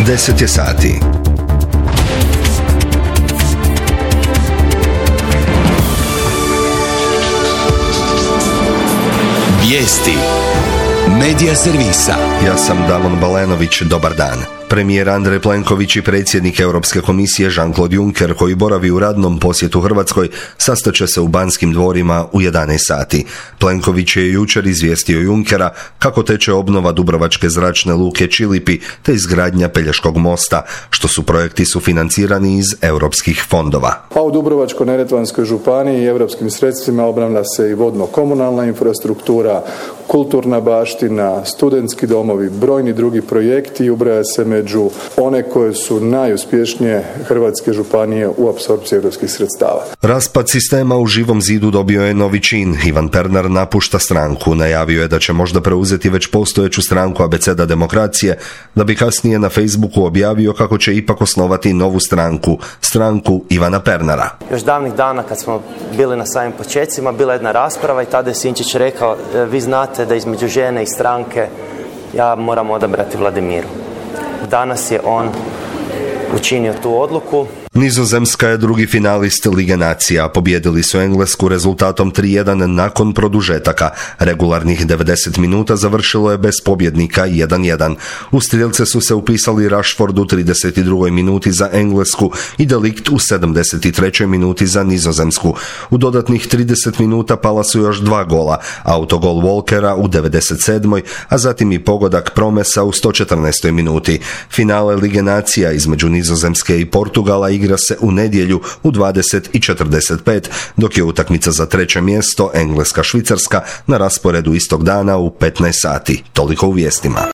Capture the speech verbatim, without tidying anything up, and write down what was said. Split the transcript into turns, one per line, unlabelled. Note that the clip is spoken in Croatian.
deset je sati.
Vijesti Medija servisa.
Ja sam Damon Balenović, dobar dan. Premijer Andrej Plenković i predsjednik Europske komisije Jean-Claude Juncker, koji boravi u radnom posjetu Hrvatskoj, sastaće se u Banskim dvorima u jedanaest sati. Plenković je jučer izvijestio Junckera kako teče obnova Dubrovačke zračne luke Čilipi te izgradnja Pelješkog mosta, što su projekti sufinancirani iz europskih fondova.
A u Dubrovačko-neretvanskoj županiji europskim sredstvima obnavlja se i vodno-komunalna infrastruktura, kulturna baština, studentski domovi, brojni drugi projekti i ubraja se među one koje su najuspješnije hrvatske županije u apsorpciji europskih sredstava.
Raspad sistema u Živom zidu dobio je novi čin. Ivan Pernar napušta stranku. Najavio je da će možda preuzeti već postojeću stranku Abeceda demokracije, da bi kasnije na Facebooku objavio kako će ipak osnovati novu stranku, stranku Ivana Pernara.
Još davnih dana kad smo bili na samim počecima, bila jedna rasprava i tada je Sinčić rekao, vi znate da između žene i stranke ja moram odabrati Vladimiru. Danas je on učinio tu odluku.
Nizozemska je drugi finalist Lige nacija. Pobijedili su Englesku rezultatom tri jedan nakon produžetaka. Regularnih devedeset minuta završilo je bez pobjednika jedan jedan. U strijelce su se upisali Rashford u trideset drugoj minuti za Englesku i De Ligt u sedamdeset trećoj minuti za Nizozemsku. U dodatnih trideset minuta pala su još dva gola. Autogol Walkera u devedeset sedmoj, a zatim i pogodak Promesa u sto četrnaestoj minuti. Finale Lige nacija između Nizozemske i Portugala igra se u nedjelju u dvadeset i četrdeset pet, dok je utakmica za treće mjesto Engleska-Švicarska na rasporedu istog dana u petnaest sati. Toliko u vijestima.